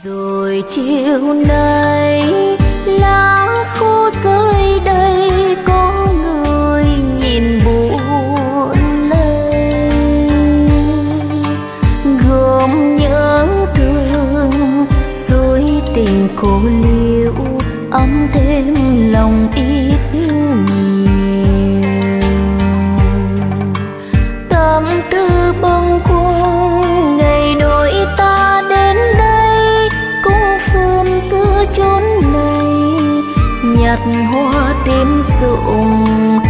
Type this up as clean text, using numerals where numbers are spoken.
Rồi chiều nay lá khô rơi đây, có người nhìn buồn lây, gom nhớ thương rồi tình cô liễu ấm thêm lòng ít nhiều. Tâm tư bâng khuâng ngày đôi ta đến đây, cũng phương cứ chốn này nhặt hoa tím rụng